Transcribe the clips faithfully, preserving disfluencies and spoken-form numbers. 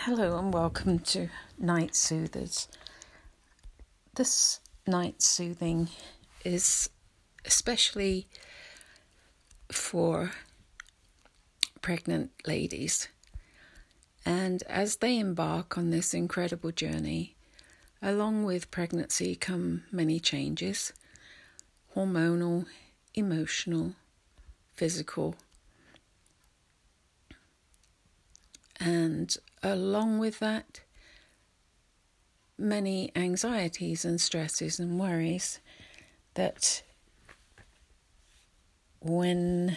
Hello and welcome to Night Soothers. This night soothing is especially for pregnant ladies, and as they embark on this incredible journey, along with pregnancy come many changes: hormonal, emotional, physical, and along with that, many anxieties and stresses and worries that, when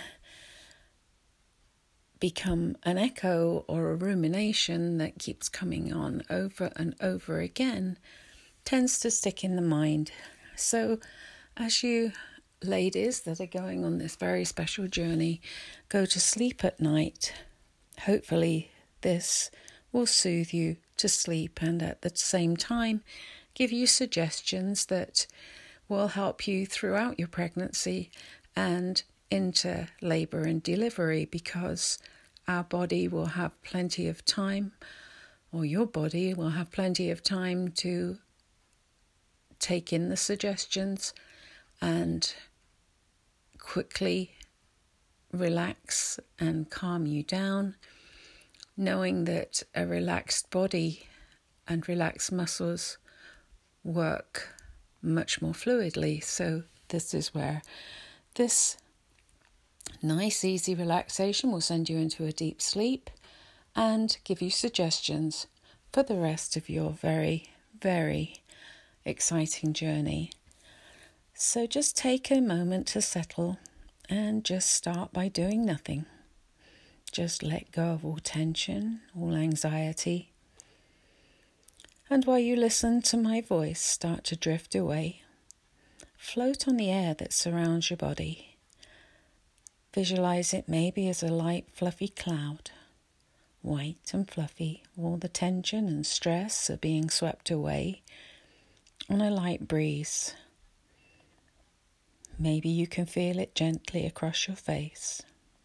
become an echo or a rumination that keeps coming on over and over again, tends to stick in the mind. So as you ladies that are going on this very special journey go to sleep at night, hopefully this will soothe you to sleep and at the same time give you suggestions that will help you throughout your pregnancy and into labour and delivery, because our body will have plenty of time, or your body will have plenty of time to take in the suggestions and quickly relax and calm you down, knowing that a relaxed body and relaxed muscles work much more fluidly. So this is where this nice, easy relaxation will send you into a deep sleep and give you suggestions for the rest of your very, very exciting journey. So just take a moment to settle and just start by doing nothing. Just let go of all tension, all anxiety. And while you listen to my voice start to drift away, float on the air that surrounds your body. Visualize it maybe as a light, fluffy cloud. White and fluffy, all the tension and stress are being swept away on a light breeze. Maybe you can feel it gently across your face.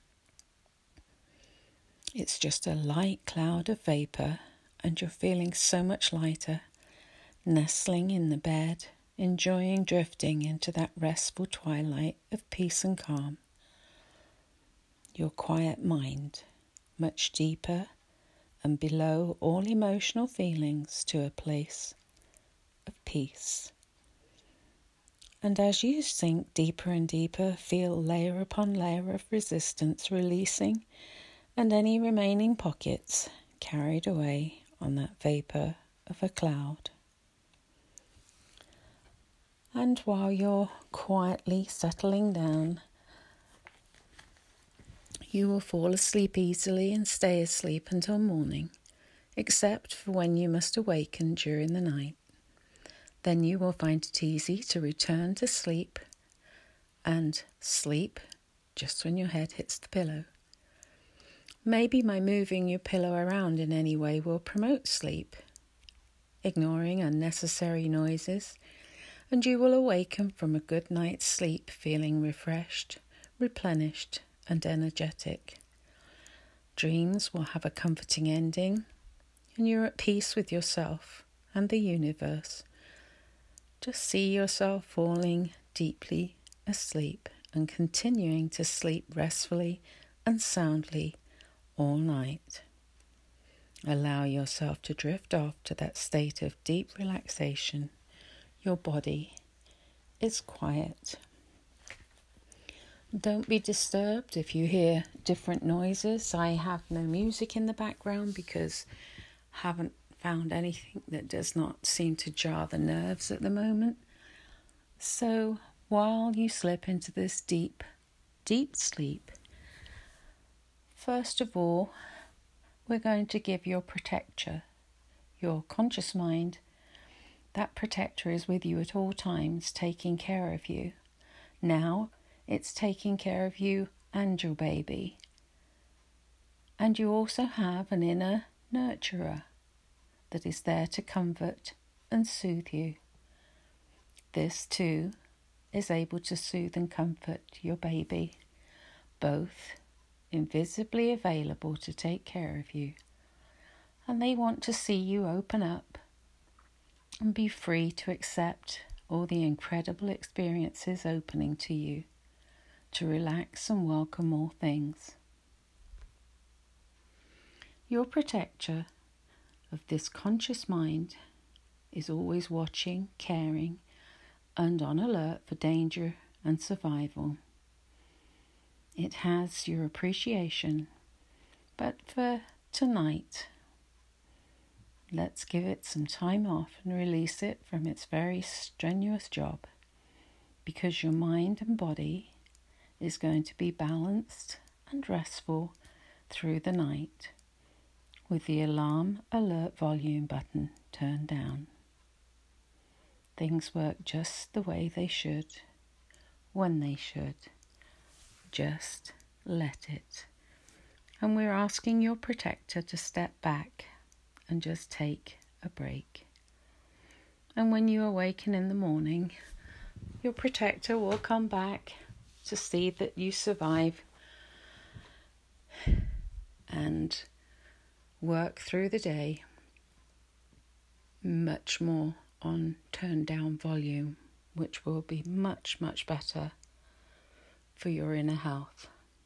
It's just a light cloud of vapour, and you're feeling so much lighter, nestling in the bed, enjoying drifting into that restful twilight of peace and calm. Your quiet mind, much deeper and below all emotional feelings, to a place of peace. And as you sink deeper and deeper, feel layer upon layer of resistance releasing, and any remaining pockets carried away on that vapour of a cloud. And while you're quietly settling down, you will fall asleep easily and stay asleep until morning, except for when you must awaken during the night. Then you will find it easy to return to sleep, and sleep just when your head hits the pillow. Maybe by moving your pillow around in any way will promote sleep, ignoring unnecessary noises, and you will awaken from a good night's sleep feeling refreshed, replenished, and energetic. Dreams will have a comforting ending, and you're at peace with yourself and the universe. Just see yourself falling deeply asleep and continuing to sleep restfully and soundly all night. Allow yourself to drift off to that state of deep relaxation. Your body is quiet. Don't be disturbed if you hear different noises. I have no music in the background because I haven't found anything that does not seem to jar the nerves at the moment. So while you slip into this deep, deep sleep, first of all, we're going to give your protector, your conscious mind. That protector is with you at all times, taking care of you. Now, it's taking care of you and your baby. And you also have an inner nurturer that is there to comfort and soothe you. This too is able to soothe and comfort your baby, both invisibly available to take care of you. and they want to see you open up and be free to accept all the incredible experiences opening to you, to relax and welcome all things. Your protector of this conscious mind is always watching, caring, and on alert for danger and survival. It has your appreciation, but for tonight, let's give it some time off and release it from its very strenuous job, because your mind and body is going to be balanced and restful through the night with the alarm alert volume button turned down. Things work just the way they should, when they should. Just let it. And we're asking your protector to step back and just take a break. And when you awaken in the morning, your protector will come back to see that you survive and work through the day much more on turned down volume, which will be much, much better for your inner health.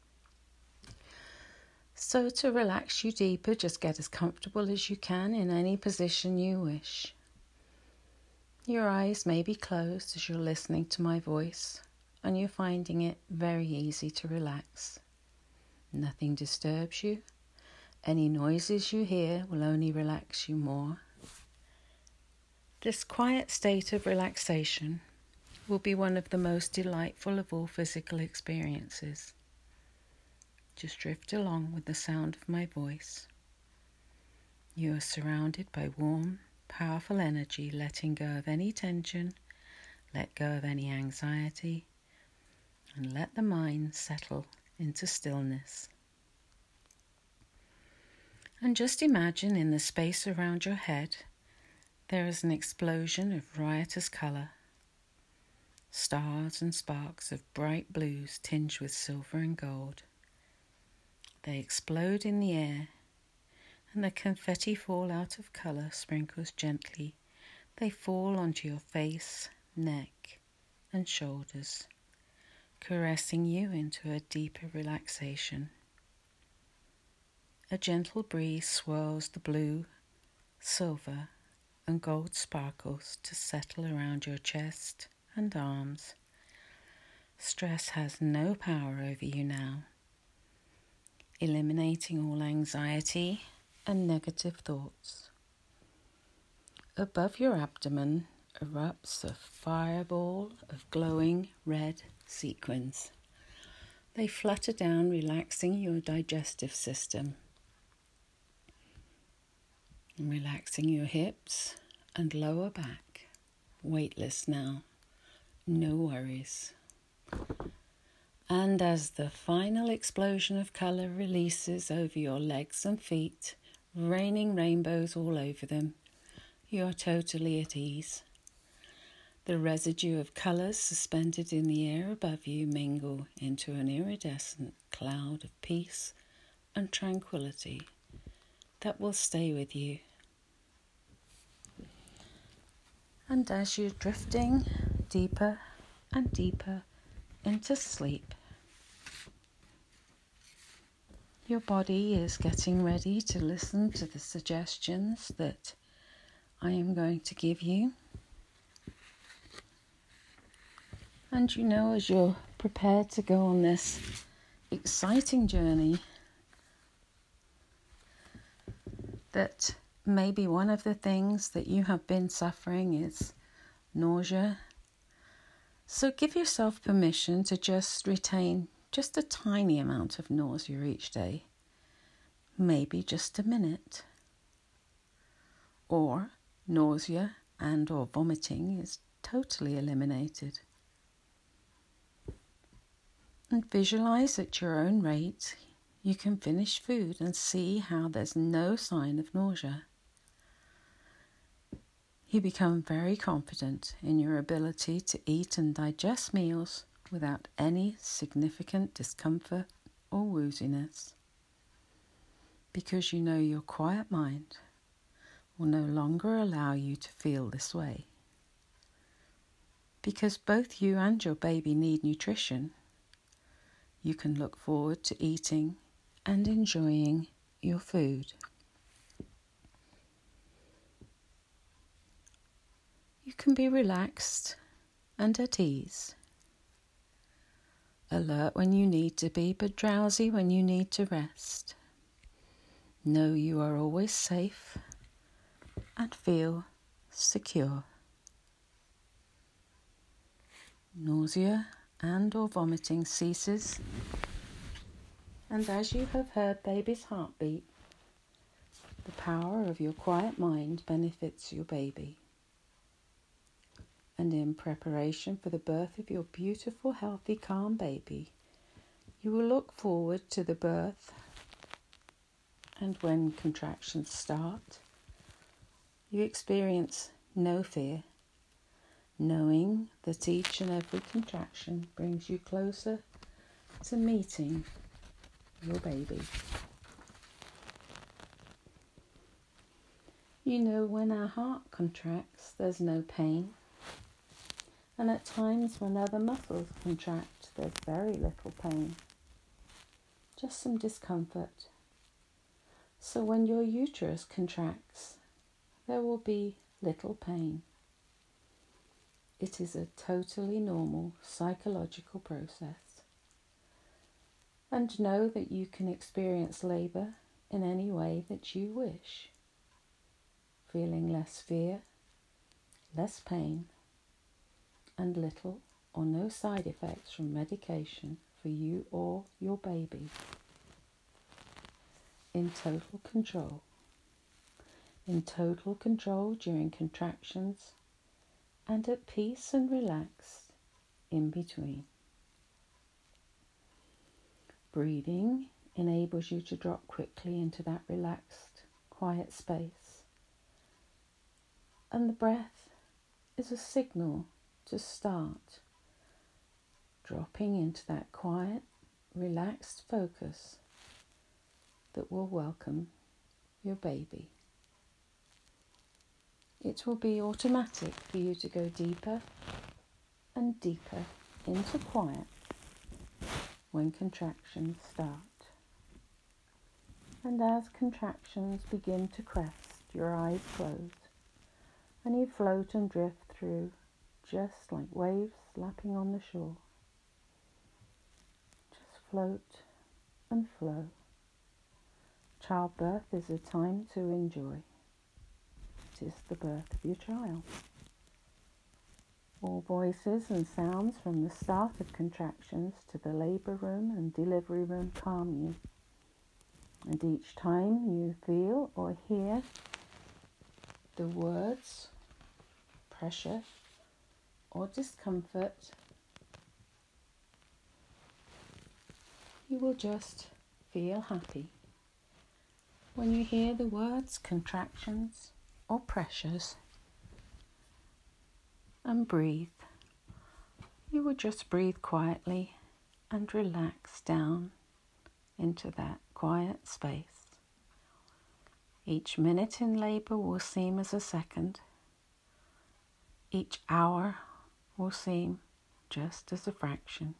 So to relax you deeper, just get as comfortable as you can in any position you wish. Your eyes may be closed as you're listening to my voice, and you're finding it very easy to relax. Nothing disturbs you. Any noises you hear will only relax you more. This quiet state of relaxation will be one of the most delightful of all physical experiences. Just drift along with the sound of my voice. You are surrounded by warm, powerful energy, letting go of any tension, let go of any anxiety, and let the mind settle into stillness. And just imagine in the space around your head, there is an explosion of riotous colour. Stars and sparks of bright blues tinged with silver and gold. They explode in the air, and the confetti fall out of colour sprinkles gently. They fall onto your face, neck, and shoulders, caressing you into a deeper relaxation. A gentle breeze swirls the blue, silver, and gold sparkles to settle around your chest and arms. Stress has no power over you now, eliminating all anxiety and negative thoughts. Above your abdomen erupts a fireball of glowing red sequins. They flutter down, relaxing your digestive system, relaxing your hips and lower back. Weightless now, no worries. And as the final explosion of colour releases over your legs and feet, raining rainbows all over them, you are totally at ease. The residue of colours suspended in the air above you mingle into an iridescent cloud of peace and tranquility that will stay with you. And as you're drifting deeper and deeper into sleep, your body is getting ready to listen to the suggestions that I am going to give you. And you know, as you're prepared to go on this exciting journey, that maybe one of the things that you have been suffering is nausea. So give yourself permission to just retain just a tiny amount of nausea each day, maybe just a minute. Or nausea and or vomiting is totally eliminated. And visualize at your own rate you can finish food and see how there's no sign of nausea. You become very confident in your ability to eat and digest meals without any significant discomfort or wooziness, because you know your quiet mind will no longer allow you to feel this way. Because both you and your baby need nutrition, you can look forward to eating and enjoying your food. You can be relaxed and at ease. Alert when you need to be, but drowsy when you need to rest. Know you are always safe and feel secure. Nausea and or vomiting ceases, and as you have heard baby's heartbeat, the power of your quiet mind benefits your baby. And in preparation for the birth of your beautiful, healthy, calm baby, you will look forward to the birth, and when contractions start, you experience no fear, knowing that each and every contraction brings you closer to meeting your baby. You know, when our heart contracts, there's no pain. And at times when other muscles contract, there's very little pain. Just some discomfort. So when your uterus contracts, there will be little pain. It is a totally normal psychological process. And know that you can experience labour in any way that you wish. Feeling less fear, less pain, and little or no side effects from medication for you or your baby. In total control. In total control during contractions, and at peace and relaxed in between. Breathing enables you to drop quickly into that relaxed, quiet space. And the breath is a signal to start dropping into that quiet, relaxed focus that will welcome your baby. It will be automatic for you to go deeper and deeper into quiet when contractions start. And as contractions begin to crest, your eyes close and you float and drift through just like waves lapping on the shore. Just float and flow. Childbirth is a time to enjoy. It is the birth of your child. All voices and sounds from the start of contractions to the labour room and delivery room calm you. And each time you feel or hear the words, pressure, or discomfort, you will just feel happy. When you hear the words contractions or pressures and breathe, you will just breathe quietly and relax down into that quiet space. Each minute in labour will seem as a second. Each hour will seem just as a fraction.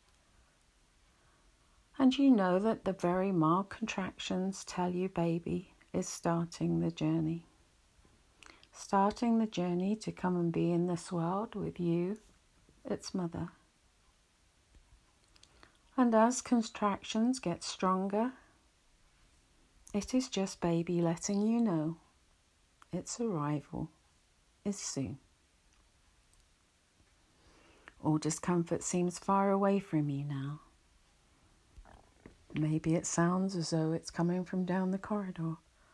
And you know that the very mild contractions tell you baby is starting the journey. Starting the journey to come and be in this world with you, its mother. And as contractions get stronger, it is just baby letting you know its arrival is soon. All discomfort seems far away from you now. Maybe it sounds as though it's coming from down the corridor.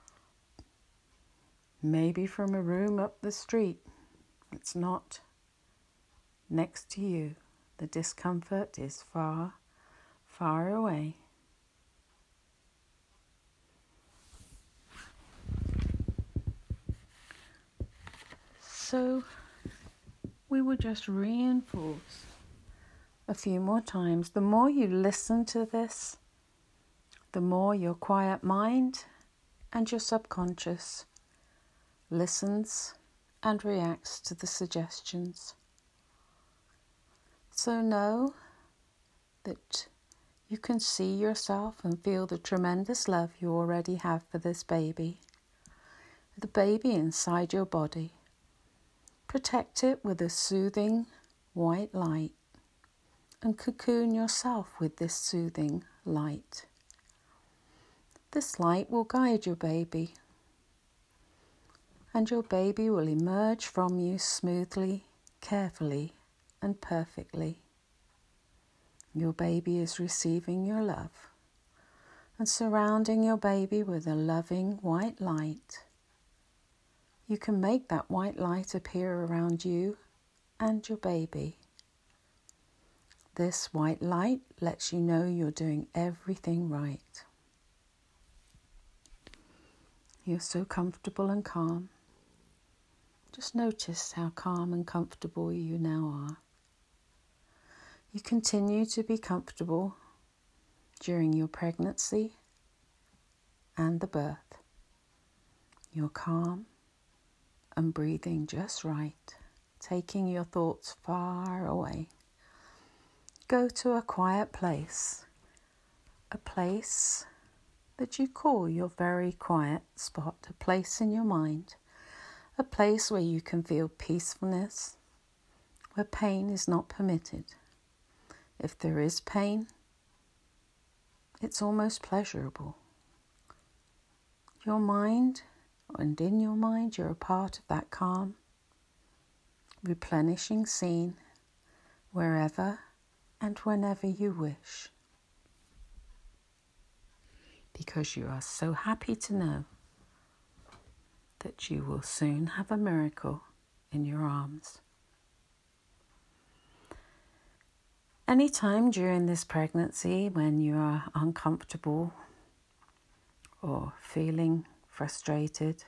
Maybe from a room up the street. It's not next to you. The discomfort is far, far away. So we will just reinforce a few more times. The more you listen to this, the more your quiet mind and your subconscious listens and reacts to the suggestions. So know that you can see yourself and feel the tremendous love you already have for this baby, the baby inside your body. Protect it with a soothing white light and cocoon yourself with this soothing light. This light will guide your baby, and your baby will emerge from you smoothly, carefully, and perfectly. Your baby is receiving your love and surrounding your baby with a loving white light. You can make that white light appear around you and your baby. This white light lets you know you're doing everything right. You're so comfortable and calm. Just notice how calm and comfortable you now are. You continue to be comfortable during your pregnancy and the birth. You're calm and breathing just right, taking your thoughts far away. Go to a quiet place, a place that you call your very quiet spot, a place in your mind, a place where you can feel peacefulness, where pain is not permitted. If there is pain, it's almost pleasurable. Your mind, and in your mind, you're a part of that calm, replenishing scene wherever and whenever you wish. Because you are so happy to know that you will soon have a miracle in your arms. Anytime during this pregnancy when you are uncomfortable or feeling frustrated,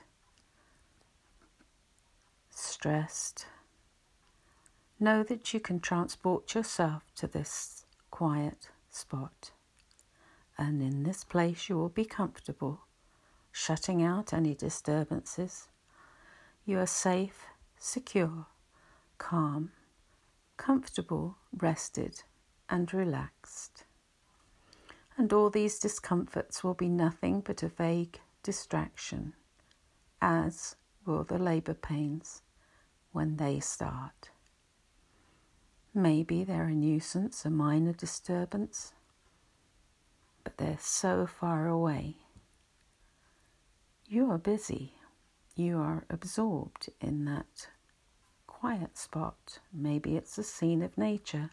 stressed, know that you can transport yourself to this quiet spot. And in this place you will be comfortable, shutting out any disturbances. You are safe, secure, calm, comfortable, rested, and relaxed. And all these discomforts will be nothing but a vague distraction, as will the labour pains when they start. Maybe they're a nuisance, a minor disturbance, but they're so far away. You are busy. You are absorbed in that quiet spot. Maybe it's a scene of nature.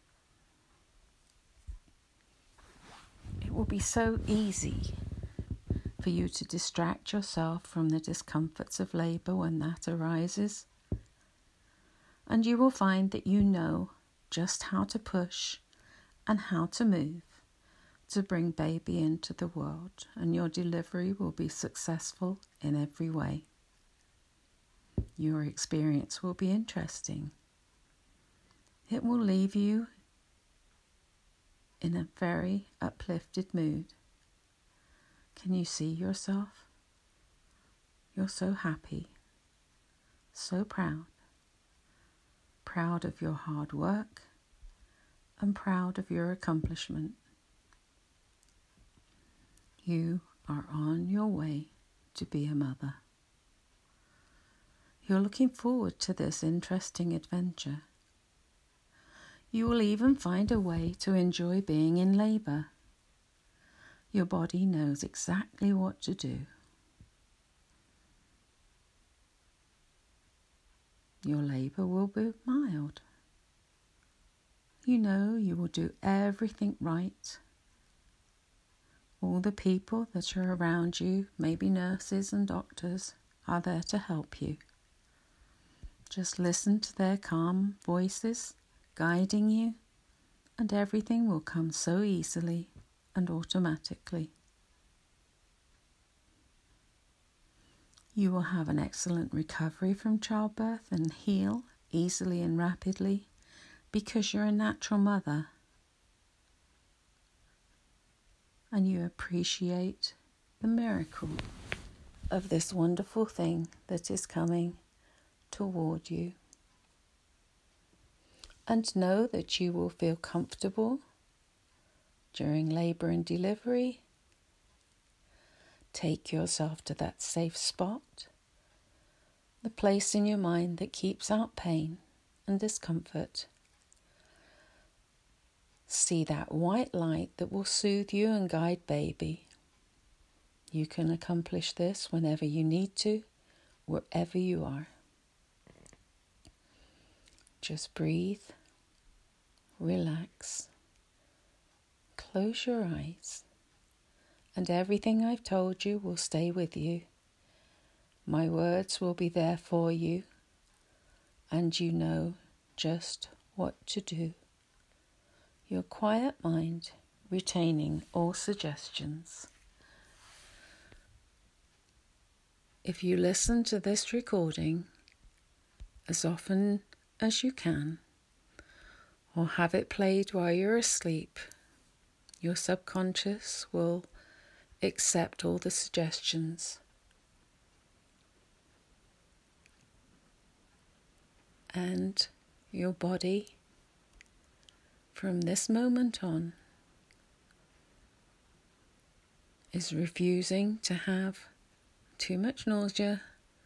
It will be so easy for you to distract yourself from the discomforts of labour when that arises. And you will find that you know just how to push and how to move to bring baby into the world, and your delivery will be successful in every way. Your experience will be interesting. It will leave you in a very uplifted mood. Can you see yourself? You're so happy, so proud. Proud of your hard work and proud of your accomplishment. You are on your way to be a mother. You're looking forward to this interesting adventure. You will even find a way to enjoy being in labour. Your body knows exactly what to do. Your labour will be mild. You know you will do everything right. All the people that are around you, maybe nurses and doctors, are there to help you. Just listen to their calm voices guiding you, and everything will come so easily and automatically. You will have an excellent recovery from childbirth and heal easily and rapidly because you're a natural mother. And you appreciate the miracle of this wonderful thing that is coming toward you. And know that you will feel comfortable during labour and delivery. Take yourself to that safe spot, the place in your mind that keeps out pain and discomfort. See that white light that will soothe you and guide baby. You can accomplish this whenever you need to, wherever you are. Just breathe, relax, close your eyes, and everything I've told you will stay with you. My words will be there for you, and you know just what to do. Your quiet mind retaining all suggestions. If you listen to this recording as often as you can, or have it played while you're asleep, your subconscious will accept all the suggestions. And your body, from this moment on, is refusing to have too much nausea,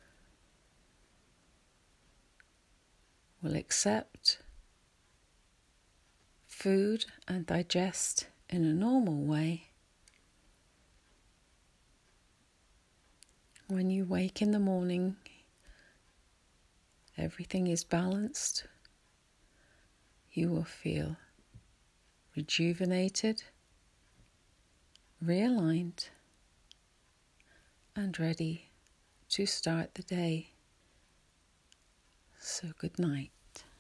will accept food and digest in a normal way. When you wake in the morning, everything is balanced. You will feel rejuvenated, realigned, and ready to start the day. So good night.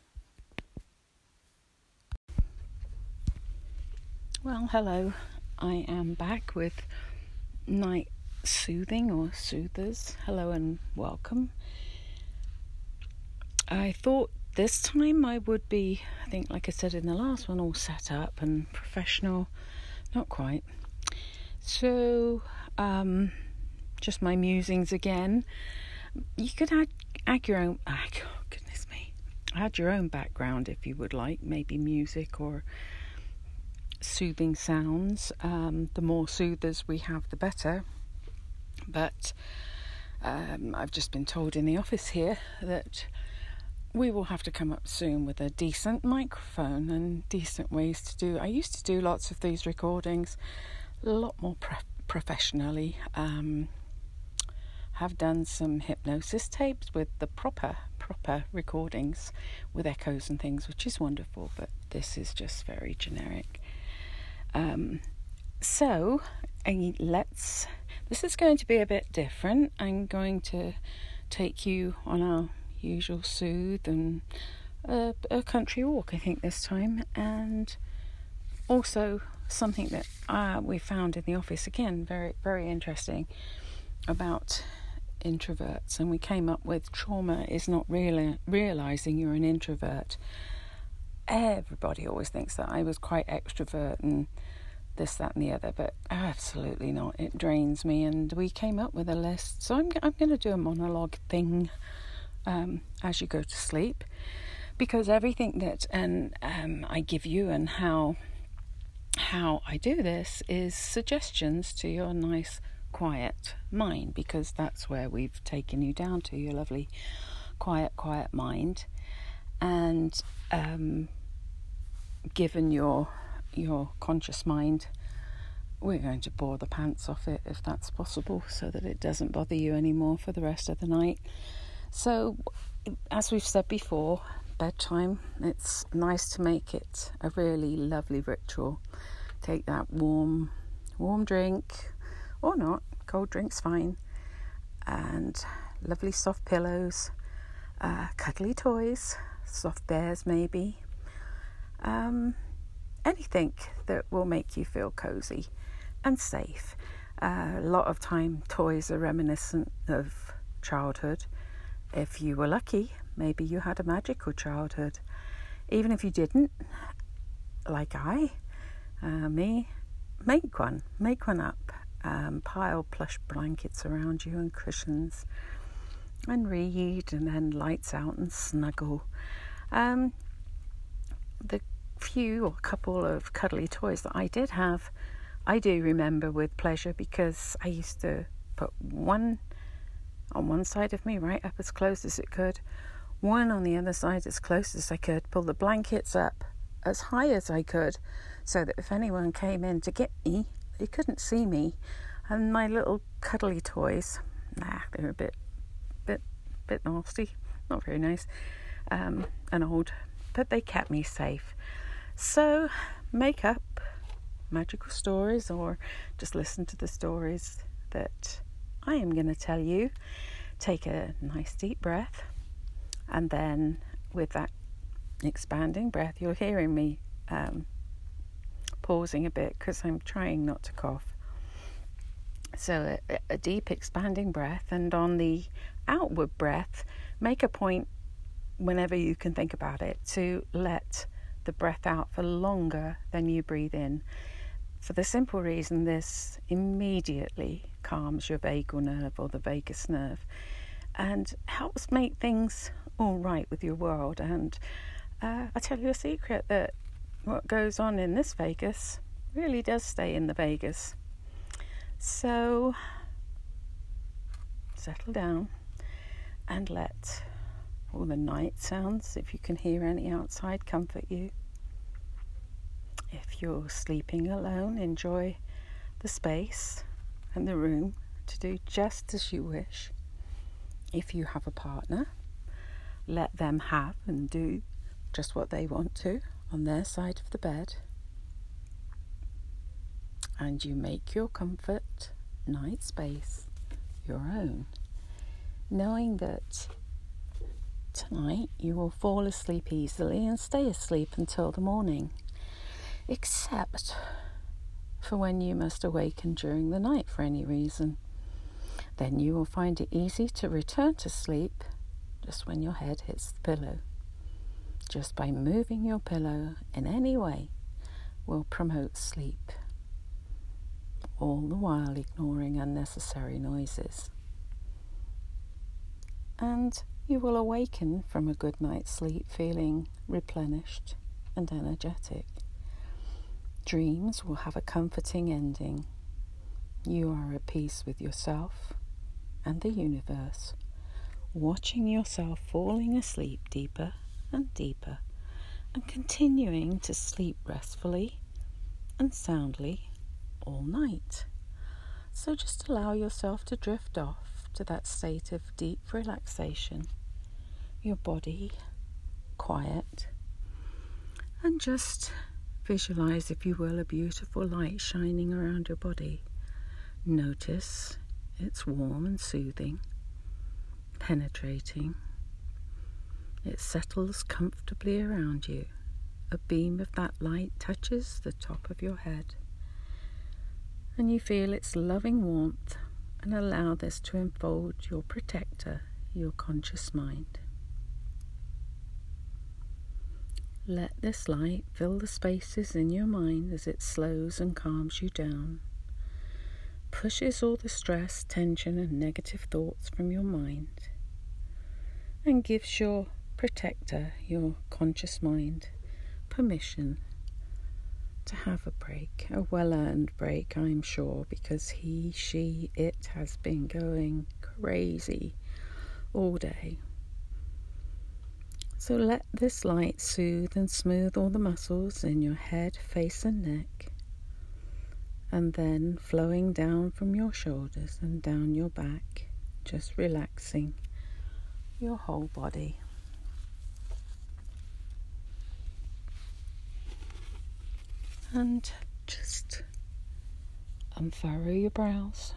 Well, hello. I am back with night soothing or soothers. Hello and welcome. I thought this time I would be, I think like I said in the last one, all set up and professional. Not quite. So, um, just my musings again. You could add, add your own, oh, goodness me, add your own background if you would like, maybe music or soothing sounds. Um, the more soothers we have, the better. But um, I've just been told in the office here that we will have to come up soon with a decent microphone and decent ways to do. I used to do lots of these recordings a lot more pre- professionally. Um, have done some hypnosis tapes with the proper proper recordings with echoes and things, which is wonderful, but this is just very generic. Um, so uh, let's this is going to be a bit different. I'm going to take you on our usual soothe and a, a country walk, I think, this time, and also something that uh, we found in the office, again, very, very interesting, about introverts. And we came up with trauma is not really realising you're an introvert. Everybody always thinks that I was quite extrovert and this, that and the other, but absolutely not. It drains me. And we came up with a list. So I'm, I'm going to do a monologue thing um, as you go to sleep, because everything that and um, I give you and how how I do this is suggestions to your nice quiet mind, because that's where we've taken you down to, your lovely quiet quiet mind. And um, given your your conscious mind, we're going to bore the pants off it if that's possible, so that it doesn't bother you anymore for the rest of the night. So, as we've said before, bedtime, it's nice to make it a really lovely ritual. Take that warm warm drink, or not, cold drink's fine, and lovely soft pillows, uh, cuddly toys, soft bears maybe, um, anything that will make you feel cosy and safe. Uh, a lot of time toys are reminiscent of childhood. If you were lucky, maybe you had a magical childhood. Even if you didn't, like I, uh, me, make one, make one up. um, pile plush blankets around you and cushions and read, and then lights out and snuggle. Um, the few or couple of cuddly toys that I did have, I do remember with pleasure, because I used to put one on one side of me, right up as close as it could, one on the other side as close as I could, pull the blankets up as high as I could, so that if anyone came in to get me, they couldn't see me. And my little cuddly toys, nah, they were a bit, bit, bit nasty, not very nice, um, and old, but they kept me safe. So make up magical stories, or just listen to the stories that I am going to tell you. Take a nice deep breath, and then with that expanding breath, you're hearing me um, pausing a bit because I'm trying not to cough. So a, a deep expanding breath, and on the outward breath, make a point whenever you can think about it to let the breath out for longer than you breathe in, for the simple reason this immediately calms your vagal nerve, or the vagus nerve, and helps make things all right with your world. And uh, I tell you a secret, that what goes on in this vagus really does stay in the vagus. So settle down and let all the night sounds, if you can hear any outside, comfort you. If you're sleeping alone, enjoy the space and the room to do just as you wish. If you have a partner, let them have and do just what they want to on their side of the bed. And you make your comfort night space your own, knowing that tonight you will fall asleep easily and stay asleep until the morning, except for when you must awaken during the night for any reason. Then you will find it easy to return to sleep just when your head hits the pillow. Just by moving your pillow in any way will promote sleep, all the while ignoring unnecessary noises. And you will awaken from a good night's sleep feeling replenished and energetic. Dreams will have a comforting ending. You are at peace with yourself and the universe, watching yourself falling asleep deeper and deeper, and continuing to sleep restfully and soundly all night. So just allow yourself to drift off to that state of deep relaxation, your body quiet, and just visualize, if you will, a beautiful light shining around your body. Notice it's warm and soothing, penetrating. It settles comfortably around you. A beam of that light touches the top of your head, and you feel its loving warmth, and allow this to enfold your protector, your conscious mind. Let this light fill the spaces in your mind as it slows and calms you down, pushes all the stress, tension and negative thoughts from your mind, and gives your protector, your conscious mind, permission to have a break, a well-earned break, I'm sure, because he, she, it has been going crazy all day. So let this light soothe and smooth all the muscles in your head, face and neck, and then flowing down from your shoulders and down your back, just relaxing your whole body. And just unfurrow your brows.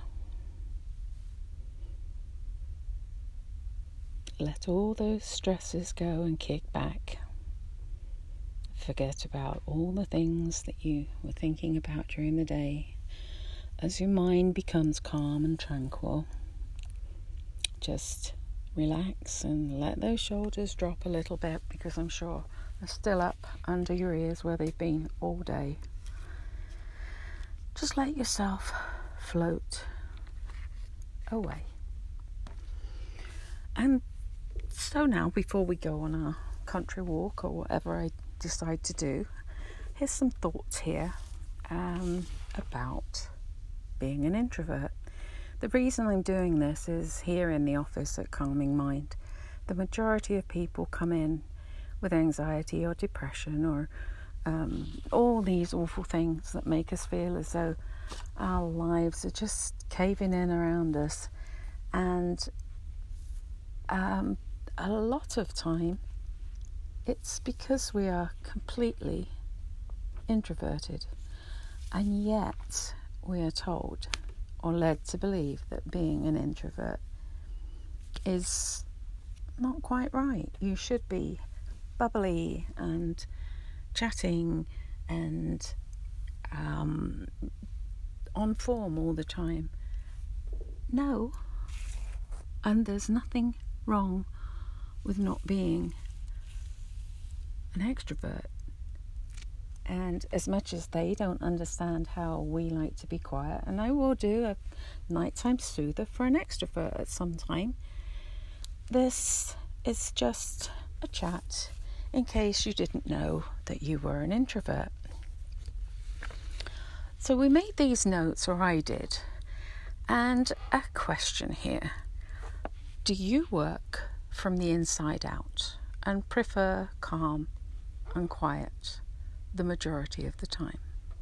Let all those stresses go and kick back. Forget about all the things that you were thinking about during the day. As your mind becomes calm and tranquil, just relax and let those shoulders drop a little bit, because I'm sure they're still up under your ears where they've been all day. Just let yourself float away. And so now, before we go on our country walk or whatever I decide to do, here's some thoughts here um, about being an introvert. The reason I'm doing this is here in the office at Calming Mind, the majority of people come in with anxiety or depression or um, all these awful things that make us feel as though our lives are just caving in around us. And um, a lot of time it's because we are completely introverted, and yet we are told or led to believe that being an introvert is not quite right. You should be bubbly and chatting and um, on form all the time. No, and there's nothing wrong with not being an extrovert. And as much as they don't understand how we like to be quiet, and I will do a nighttime soother for an extrovert at some time, this is just a chat in case you didn't know that you were an introvert. So we made these notes, or I did, and a question here. Do you work from the inside out and prefer calm and quiet the majority of the time?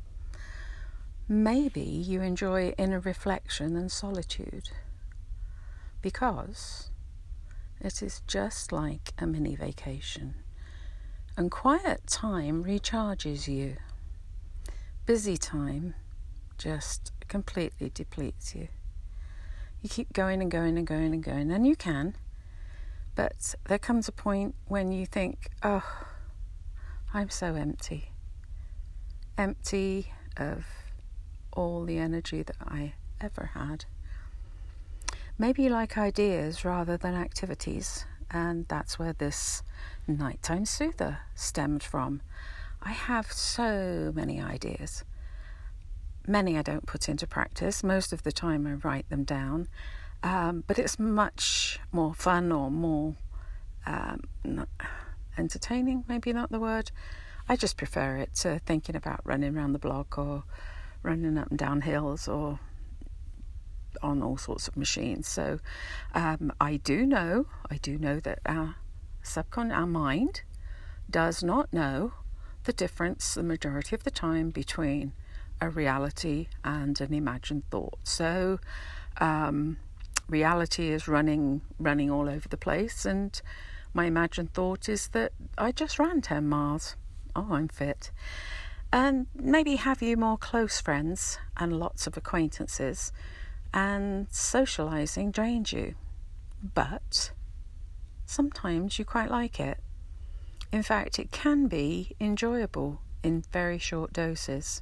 Maybe you enjoy inner reflection and solitude, because it is just like a mini vacation, and quiet time recharges you. Busy time just completely depletes you. You keep going and going and going and going, and you can, but there comes a point when you think, oh, I'm so empty. Empty of all the energy that I ever had. Maybe you like ideas rather than activities, and that's where this nighttime soother stemmed from. I have so many ideas. Many I don't put into practice. Most of the time I write them down, um, but it's much more fun or more um, not entertaining, maybe not the word. I just prefer it to thinking about running around the block or running up and down hills or on all sorts of machines. So um, I do know, I do know that our subcon, our mind, does not know the difference the majority of the time between a reality and an imagined thought. So um, reality is running, running all over the place, and my imagined thought is that I just ran ten miles. Oh, I'm fit. And maybe have you more close friends and lots of acquaintances, and socializing drains you. But sometimes you quite like it. In fact, it can be enjoyable in very short doses.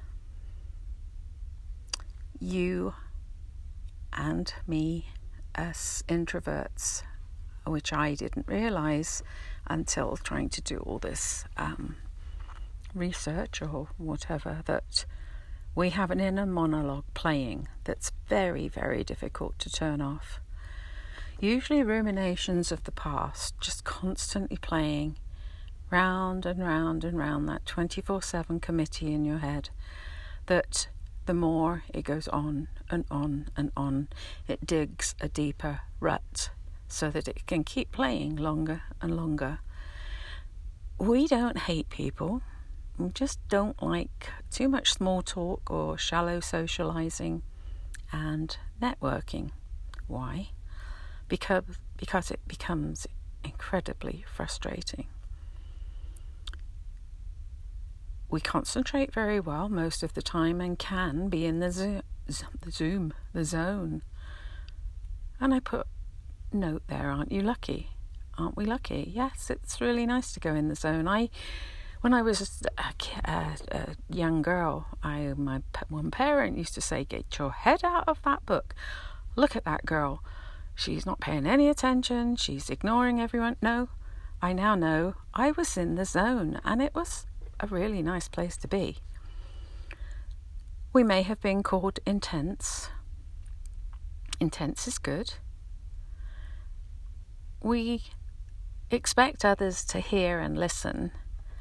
You and me as introverts, which I didn't realize until trying to do all this um, research or whatever, that we have an inner monologue playing that's very, very difficult to turn off. Usually ruminations of the past, just constantly playing round and round and round, that twenty-four seven committee in your head, that the more it goes on and on and on, it digs a deeper rut so that it can keep playing longer and longer. We don't hate people. We just don't like too much small talk or shallow socializing and networking. Why? Because, because it becomes incredibly frustrating. We concentrate very well most of the time and can be in the, zo- the zoom, the zone. And I put note there, aren't you lucky? Aren't we lucky? Yes, it's really nice to go in the zone. I, when I was a, a, a young girl, I my one parent used to say, "Get your head out of that book. Look at that girl. She's not paying any attention. She's ignoring everyone." No, I now know I was in the zone, and it was a really nice place to be. We may have been called intense. Intense is good. We expect others to hear and listen,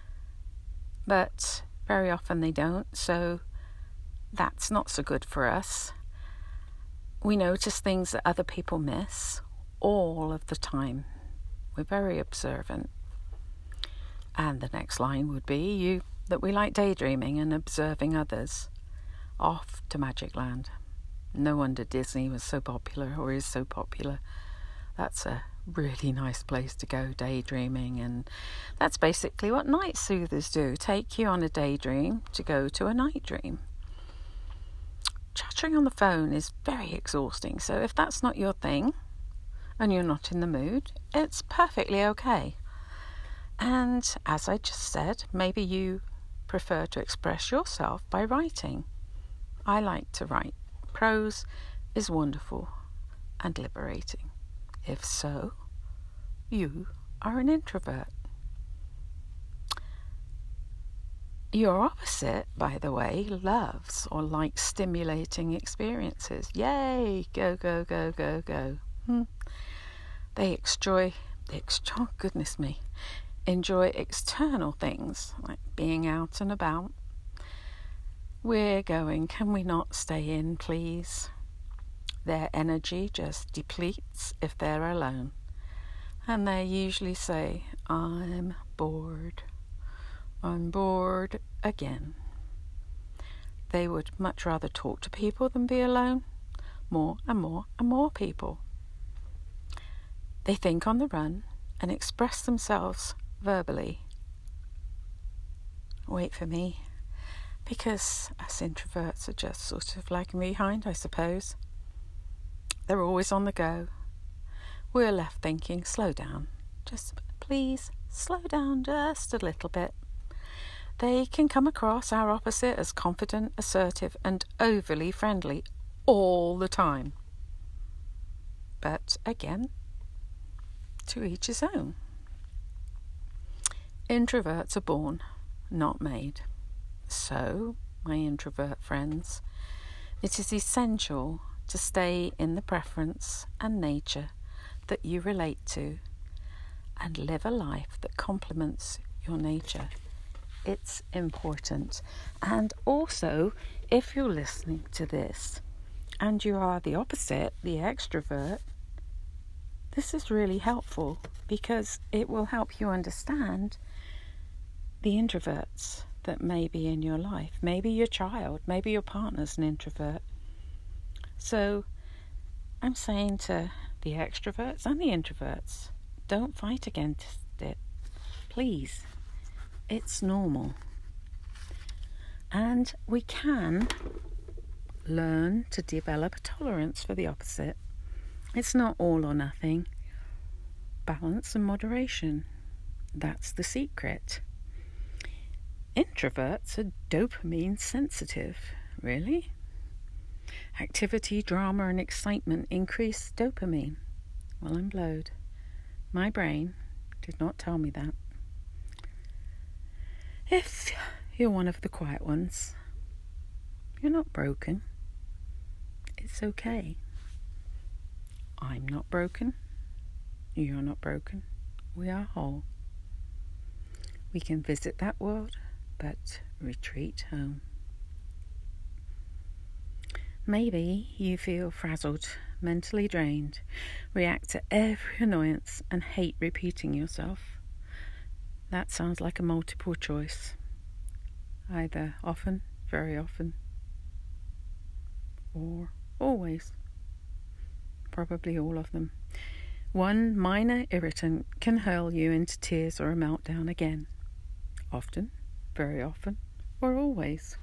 but very often they don't, so that's not so good for us. We notice things that other people miss all of the time. We're very observant. And the next line would be you that we like daydreaming and observing others. Off to Magic Land. No wonder Disney was so popular, or is so popular. That's a really nice place to go daydreaming, and that's basically what night soothers do. Take you on a daydream to go to a night dream. Chattering on the phone is very exhausting, so if that's not your thing and you're not in the mood, it's perfectly okay. And as I just said, maybe you prefer to express yourself by writing. I like to write. Prose is wonderful and liberating. If so, you are an introvert. Your opposite, by the way, loves or likes stimulating experiences. Yay! Go, go, go, go, go. Hmm. They enjoy, they enjoy, oh, goodness me, enjoy external things like being out and about. We're going, can we not stay in, please? Their energy just depletes if they're alone. And they usually say, I'm bored. I'm bored again. They would much rather talk to people than be alone. More and more and more people. They think on the run and express themselves verbally. Wait for me. Because us introverts are just sort of lagging behind, I suppose. They're always on the go. We're left thinking, slow down. Just please slow down just a little bit. They can come across our opposite as confident, assertive, and overly friendly all the time. But again, to each his own. Introverts are born, not made. So, my introvert friends, it is essential to stay in the preference and nature that you relate to and live a life that complements your nature. It's important. And also, if you're listening to this and you are the opposite, the extrovert, this is really helpful because it will help you understand the introverts that may be in your life. Maybe your child, maybe your partner's an introvert. So I'm saying to the extroverts and the introverts, don't fight against it. Please. It's normal. And we can learn to develop a tolerance for the opposite. It's not all or nothing. Balance and moderation. That's the secret. Introverts are dopamine sensitive. Really? Activity, drama and excitement increase dopamine. Well, I'm blowed. My brain did not tell me that. If you're one of the quiet ones, you're not broken. It's okay. I'm not broken. You're not broken. We are whole. We can visit that world, but retreat home. Maybe you feel frazzled, mentally drained, react to every annoyance and hate repeating yourself. That sounds like a multiple choice. Either often, very often, or always. Probably all of them. One minor irritant can hurl you into tears or a meltdown again. Often, very often, or always.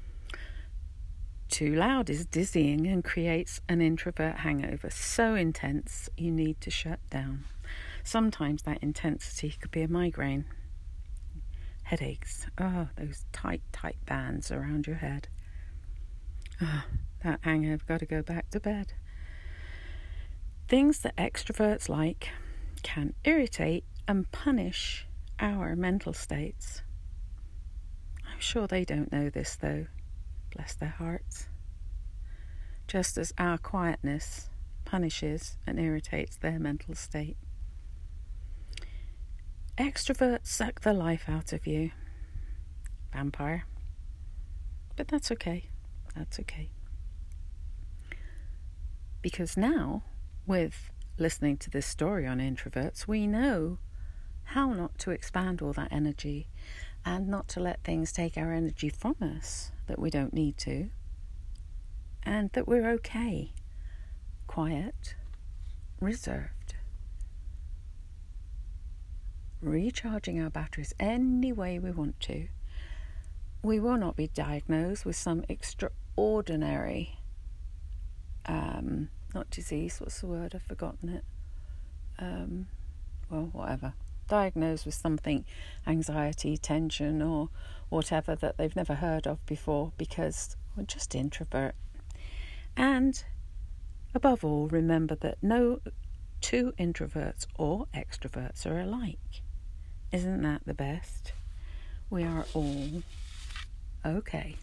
Too loud is dizzying and creates an introvert hangover so intense you need to shut down. Sometimes that intensity could be a migraine. Headaches. Oh, those tight, tight bands around your head. Oh, that hangover, got to go back to bed. Things that extroverts like can irritate and punish our mental states. I'm sure they don't know this though. bless their hearts. Just as our quietness punishes and irritates their mental state. Extroverts suck the life out of you. Vampire. But that's okay. That's okay. Because now, with listening to this story on introverts, we know how not to expand all that energy and not to let things take our energy from us that we don't need to, and that we're okay, quiet, reserved, recharging our batteries any way we want to. We will not be diagnosed with some extraordinary um, not disease, what's the word? I've forgotten it. Um, well, whatever. Diagnosed with something, anxiety, tension, or whatever that they've never heard of before, because we're just introvert. And above all, remember that no two introverts or extroverts are alike. Isn't that the best? We are all okay.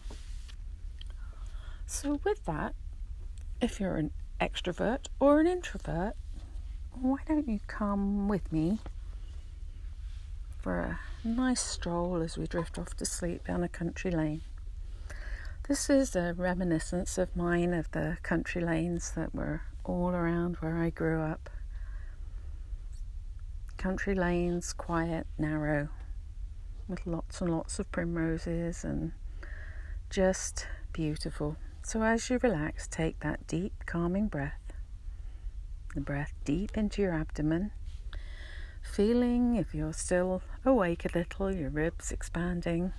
So with that, if you're an extrovert or an introvert, why don't you come with me for a nice stroll as we drift off to sleep down a country lane. This is a reminiscence of mine of the country lanes that were all around where I grew up. Country lanes, quiet, narrow, with lots and lots of primroses and just beautiful. So as you relax, take that deep, calming breath. The breath deep into your abdomen, feeling if you're still awake a little, your ribs expanding.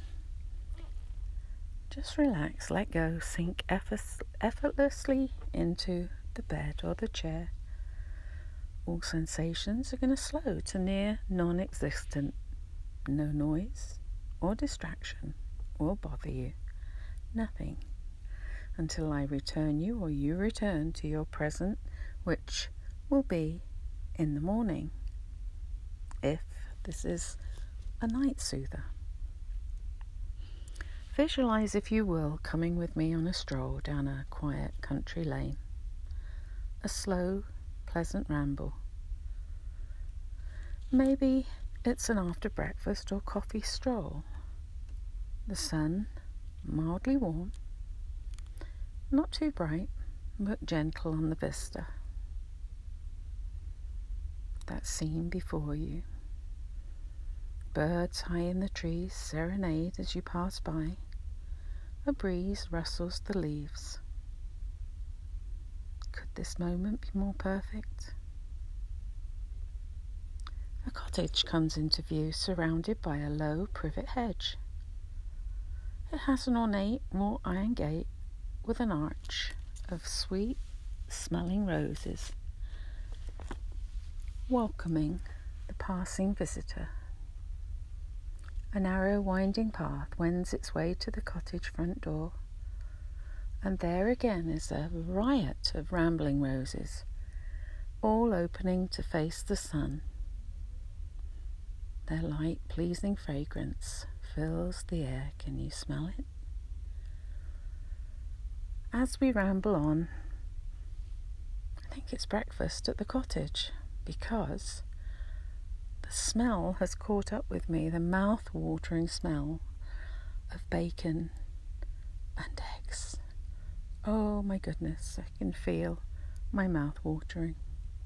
Just relax, let go, sink effortlessly into the bed or the chair. All sensations are going to slow to near non-existent. No noise or distraction will bother you. Nothing. Until I return you or you return to your present, which will be in the morning, if this is a night soother. Visualize, if you will, coming with me on a stroll down a quiet country lane. A slow, pleasant ramble. Maybe it's an after breakfast or coffee stroll. The sun, mildly warm, not too bright, but gentle on the vista. That scene before you. Birds high in the trees serenade as you pass by. A breeze rustles the leaves. Could this moment be more perfect? A cottage comes into view, surrounded by a low privet hedge. It has an ornate wrought iron gate with an arch of sweet-smelling roses, welcoming the passing visitor. A narrow, winding path wends its way to the cottage front door, and there again is a riot of rambling roses, all opening to face the sun. Their light, pleasing fragrance fills the air. Can you smell it? As we ramble on, I think it's breakfast at the cottage, because the smell has caught up with me, the mouth-watering smell of bacon and eggs. Oh my goodness, I can feel my mouth watering.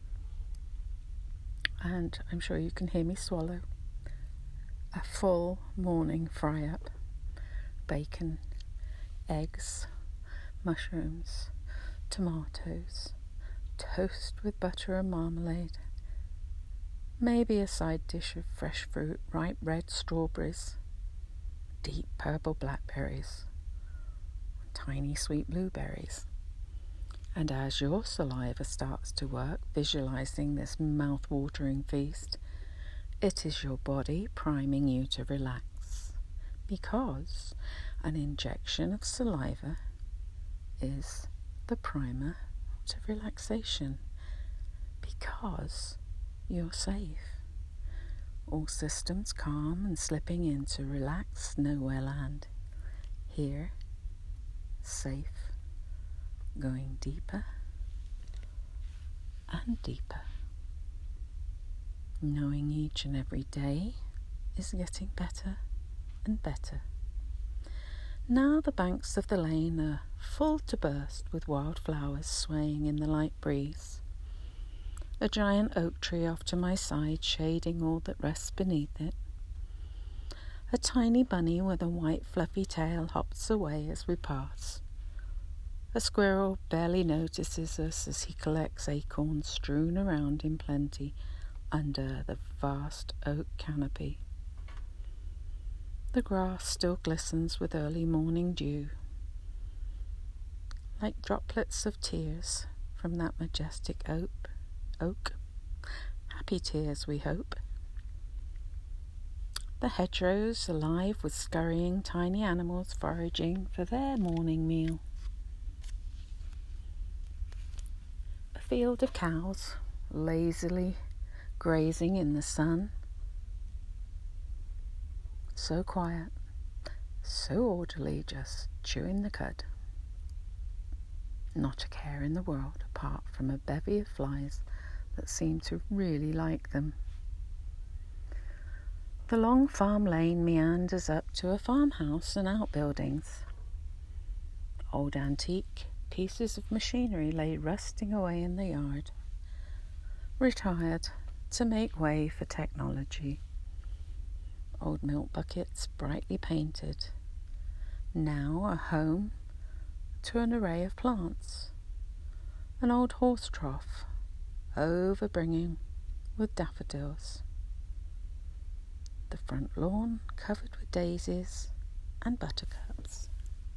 And I'm sure you can hear me swallow. A full morning fry-up. Bacon, eggs, mushrooms, tomatoes, toast with butter and marmalade. Maybe a side dish of fresh fruit, ripe red strawberries, deep purple blackberries, tiny sweet blueberries. And as your saliva starts to work, visualizing this mouth-watering feast, it is your body priming you to relax, because an injection of saliva is the primer to relaxation, because you're safe. All systems calm and slipping into relaxed nowhere land. Here, safe, going deeper and deeper, knowing each and every day is getting better and better. Now the banks of the lane are full to burst with wildflowers swaying in the light breeze. A giant oak tree off to my side shading all that rests beneath it. A tiny bunny with a white fluffy tail hops away as we pass. A squirrel barely notices us as he collects acorns strewn around in plenty under the vast oak canopy. The grass still glistens with early morning dew, like droplets of tears from that majestic oak. Oak. Happy tears, we hope. The hedgerows alive with scurrying tiny animals foraging for their morning meal. A field of cows lazily grazing in the sun. So quiet, so orderly, just chewing the cud. Not a care in the world apart from a bevy of flies that seem to really like them. The long farm lane meanders up to a farmhouse and outbuildings. Old antique pieces of machinery lay rusting away in the yard, retired to make way for technology. Old milk buckets brightly painted, now a home to an array of plants. An old horse trough overbringing with daffodils. The front lawn covered with daisies and buttercups.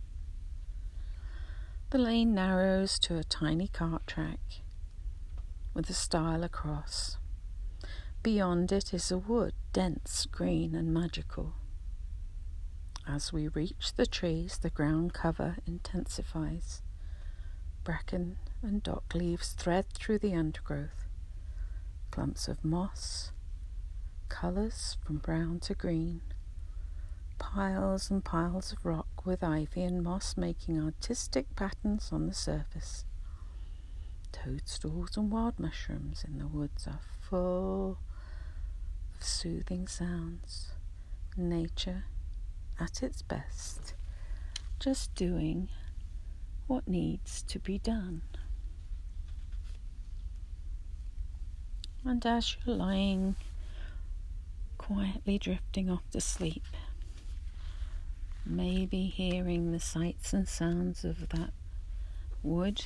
The lane narrows to a tiny cart track with a stile across. Beyond it is a wood, dense, green and magical. As we reach the trees, the ground cover intensifies. Bracken and dock leaves thread through the undergrowth. Clumps of moss, colours from brown to green. Piles and piles of rock with ivy and moss making artistic patterns on the surface. Toadstools and wild mushrooms in the woods are full of soothing sounds. Nature at its best, just doing what needs to be done. And as you're lying quietly drifting off to sleep, maybe hearing the sights and sounds of that wood,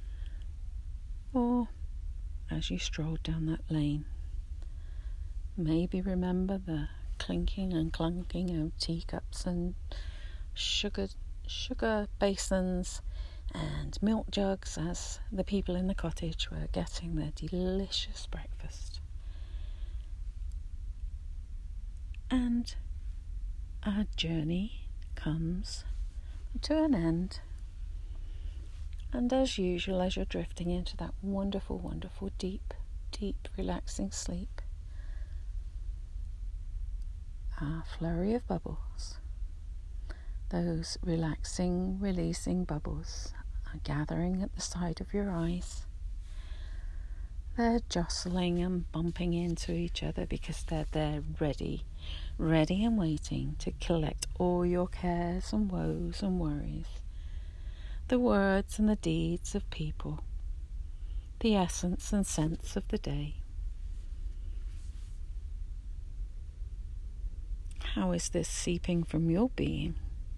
or as you stroll down that lane, maybe remember the clinking and clunking of teacups and sugar sugar basins and milk jugs as the people in the cottage were getting their delicious breakfast. And our journey comes to an end. And as usual, as you're drifting into that wonderful, wonderful, deep, deep, relaxing sleep, a flurry of bubbles, those relaxing, releasing bubbles are gathering at the side of your eyes. They're jostling and bumping into each other because they're there ready, ready and waiting to collect all your cares and woes and worries, the words and the deeds of people, the essence and sense of the day. How is this seeping from your being?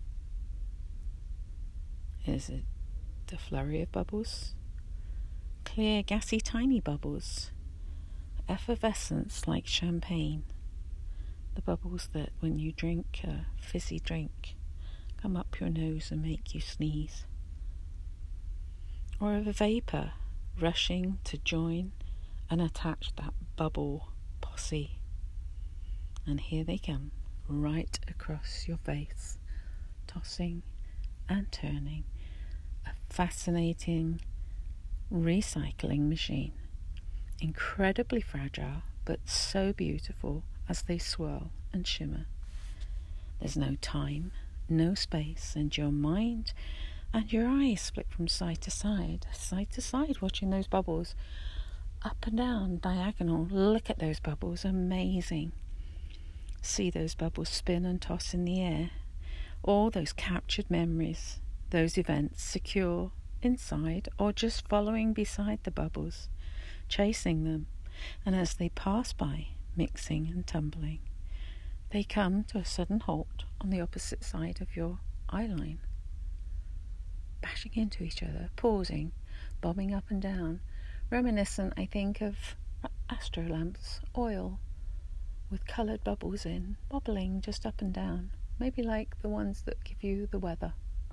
Is it the flurry of bubbles? Clear, gassy, tiny bubbles, effervescence like champagne, the bubbles that when you drink a fizzy drink come up your nose and make you sneeze, or of a vapour rushing to join and attach that bubble posse, and here they come right across your face, tossing and turning, a fascinating recycling machine, incredibly fragile but so beautiful as they swirl and shimmer. There's no time, no space, and your mind and your eyes split from side to side, side to side, watching those bubbles up and down, diagonal. Look at those bubbles, amazing. See those bubbles spin and toss in the air. All those captured memories, those events secure inside or just following beside the bubbles, chasing them, and as they pass by, mixing and tumbling, they come to a sudden halt on the opposite side of your eye line, bashing into each other, pausing, bobbing up and down, reminiscent, I think, of astrolamps, oil, with coloured bubbles in, bobbling just up and down, maybe like the ones that give you the weather.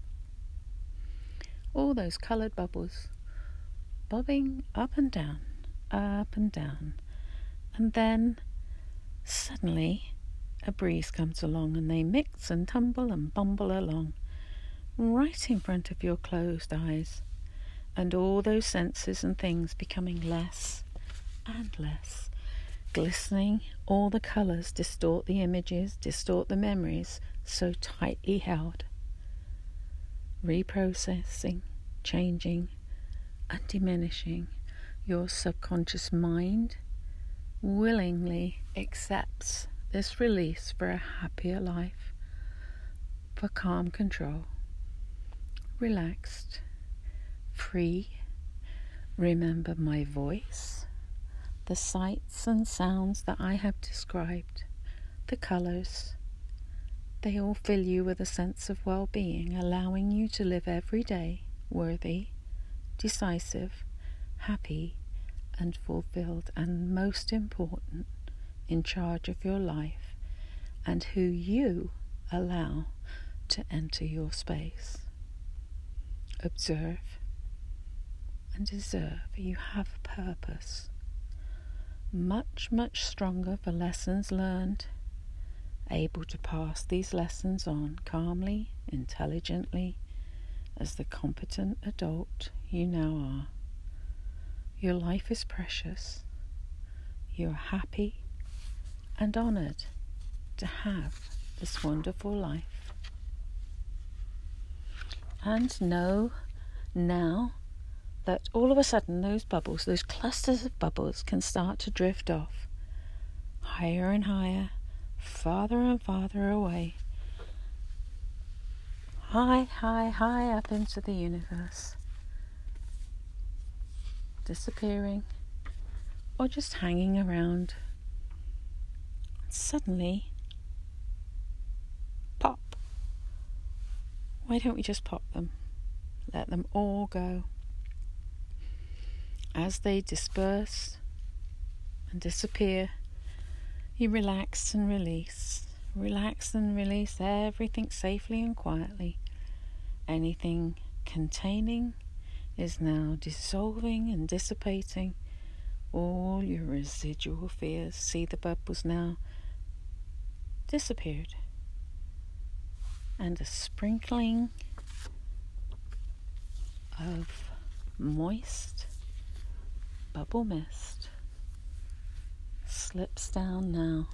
All those coloured bubbles, bobbing up and down, up and down, and then suddenly a breeze comes along and they mix and tumble and bumble along, right in front of your closed eyes, and all those senses and things becoming less and less, glistening. All the colours distort the images, distort the memories so tightly held, reprocessing, changing and diminishing. Your subconscious mind willingly accepts this release for a happier life, for calm control, relaxed, free. Remember my voice, the sights and sounds that I have described, the colours. They all fill you with a sense of well-being, allowing you to live every day worthy, decisive, happy and fulfilled, and most important, in charge of your life and who you allow to enter your space. Observe and deserve. You have a purpose, much, much stronger for lessons learned, able to pass these lessons on calmly, intelligently, as the competent adult you now are. Your life is precious. You're happy and honoured to have this wonderful life. And know now that all of a sudden those bubbles, those clusters of bubbles, can start to drift off higher and higher, farther and farther away, high, high, high up into the universe, disappearing or just hanging around. Suddenly, pop. Why don't we just pop them? Let them all go. As they disperse and disappear, you relax and release. Relax and release everything safely and quietly. Anything containing is now dissolving and dissipating. All your residual fears, see the bubbles now disappeared, and a sprinkling of moist bubble mist slips down now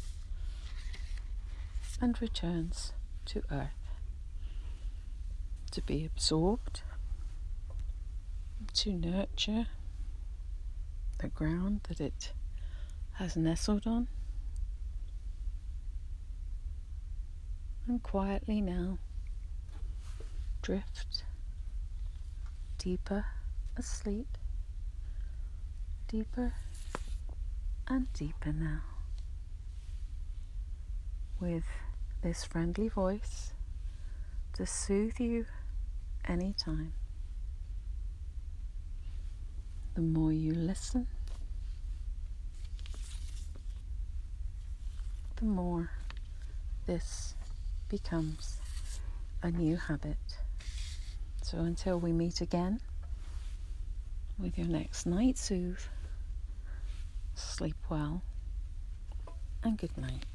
and returns to earth to be absorbed, to nurture the ground that it has nestled on, and quietly now drift deeper asleep, deeper and deeper now, with this friendly voice to soothe you anytime. The more you listen, the more this becomes a new habit. So until we meet again with your next night soothe, sleep well and good night.